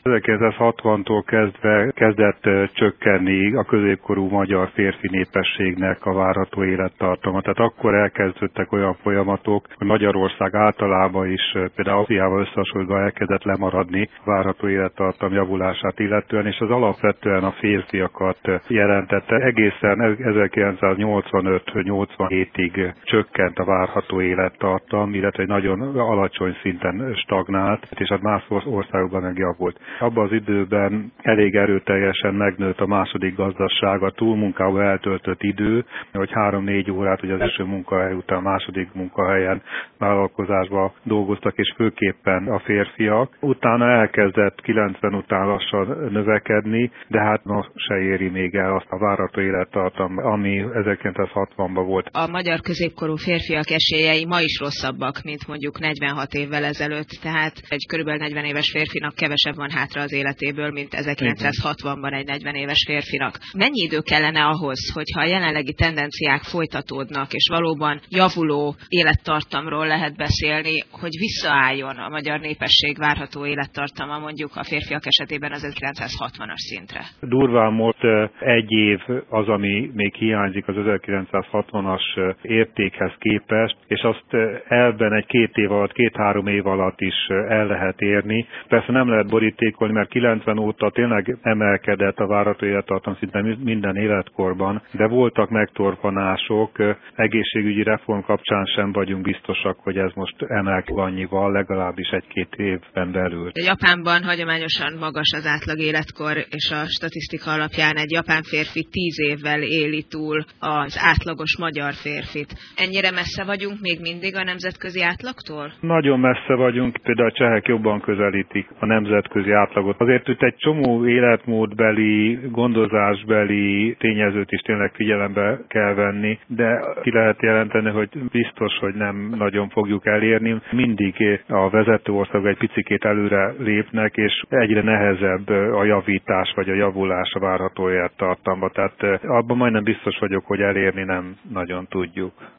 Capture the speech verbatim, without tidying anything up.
ezerkilencszázhatvantól kezdve kezdett csökkenni a középkorú magyar férfi népességnek a várható élettartama. Tehát akkor elkezdődtek olyan folyamatok, hogy Magyarország általában is például Ausztriával összehasonlítva elkezdett lemaradni a várható élettartam javulását illetően, és az alapvetően a férfiakat jelentette. Egészen ezerkilencszáznyolcvanöt nyolcvanhétig csökkent a várható élettartam, illetve egy nagyon alacsony szinten stagnált, és hát más országokban megjavult. Abban az időben elég erőteljesen megnőtt a második gazdaság, a túlmunkával eltöltött idő, hogy három-négy órát, hogy az első munkahely után a második munkahelyen vállalkozásban dolgoztak, és főképpen a férfiak. Utána elkezdett kilencven után lassan növekedni, de hát ma se éri még el azt a várható élettartam, ami ezerkilencszázhatvanban volt. A magyar középkorú férfiak esélyei ma is rosszabbak, mint mondjuk negyvenhat évvel ezelőtt, tehát egy körülbelül negyven éves férfinak kevesebb van hátra az életéből, mint ezerkilencszázhatvanban egy negyven éves férfinak. Mennyi idő kellene ahhoz, hogyha a jelenlegi tendenciák folytatódnak, és valóban javuló élettartamról lehet beszélni, hogy visszaálljon a magyar népesség várható élettartama mondjuk a férfiak esetében az ezerkilencszázhatvanas szintre? Durván most egy év az, ami még hiányzik az ezerkilencszázhatvanas értékhez képest, és azt elben egy két év alatt, két-három év alatt is el lehet érni. Persze nem lehet borítékolni, mert kilencven óta tényleg emelkedett a várható élettartam szinte minden életkorban, de voltak megtorpanások, egészségügyi reform kapcsán sem vagyunk biztosak, hogy ez most emelkedik annyival, legalábbis egy-két évben belül. Japánban hagyományosan magas az átlag életkor, és a statisztika alapján egy japán férfi tíz évvel éli túl az átlagos magyar férfit. Ennyire messze vagyunk még mindig a nemzetközi átlagtól? Nagyon messze vagyunk, például a csehek jobban közelítik a nemzetközi átlagot. Azért itt egy csomó életmódbeli, gondozásbeli tényezőt is tényleg figyelembe kell venni, de ki lehet jelenteni, hogy biztos, hogy nem nagyon fogjuk elérni. Mindig a vezető országok egy picikét előre lépnek, és egyre nehezebb a javítás vagy a javulás a várható élettartamba. Tehát abban majdnem biztos vagyok, hogy elérni nem nagyon tudjuk.